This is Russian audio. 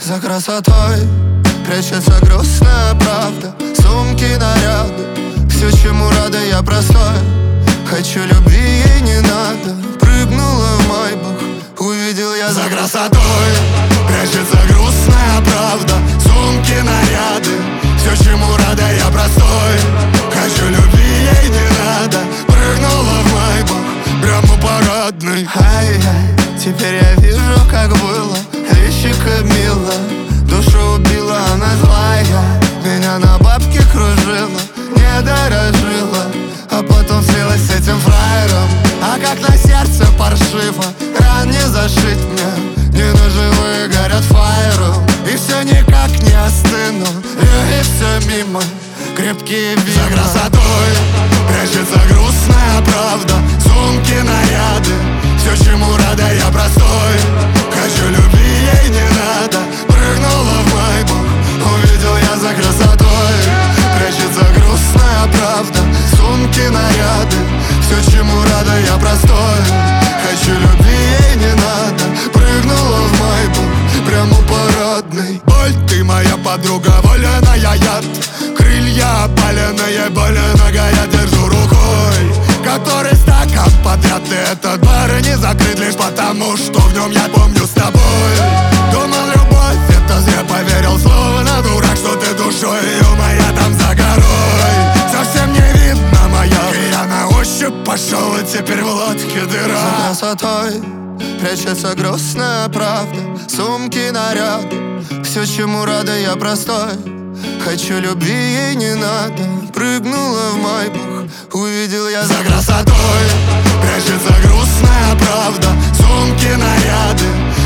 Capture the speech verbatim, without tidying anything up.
За красотой прячется грустная правда. Сумки, наряды, все, чему рада я простой. Хочу любви, ей не надо. Прыгнула в майбах, увидел я. За красотой прячется грустная правда. Сумки, наряды, все, чему рада я простой. Хочу любви, ей не надо. Прыгнула в майбах, прямо парадной. Ай-яй, теперь я вижу, как было. Личико мило, душу убила, она злая. Меня на бабке кружила, не дорожила, а потом слилась с этим фраером. А как на сердце паршиво, ран не зашить мне. Не ножевые горят фаером, и все никак не остыну. И все мимо, крепкие вина. За красотой прячется грустная правда. Сумки, наряды, все, чему рада я простой. Хочу любви, ей не надо. Прыгнула в майбах, увидел я. За красотой прячется грустная правда. Сумки, наряды, все, чему рада я простой. Хочу любви, ей не надо. Прыгнула в майбах, прямо парадной. Боль, ты моя подруга, воляная яд. Крылья опаленные, больно горят, держу рукой, который стакан подряд. И этот бар не закрыт лишь потому, что в нем я помню с тобой. Думал, любовь это зря, поверил словно дурак, что ты душой, ее моя там за горой. Совсем не видно моя, и я на ощупь пошел, и теперь в лодке дыра. За красотой прячется грустная правда. Сумки, наряды, все, чему рада я простой. Хочу любви, ей не надо. Прыгнула в майбах, увидел я. За красотой прячется грустная правда. Сумки, наряды,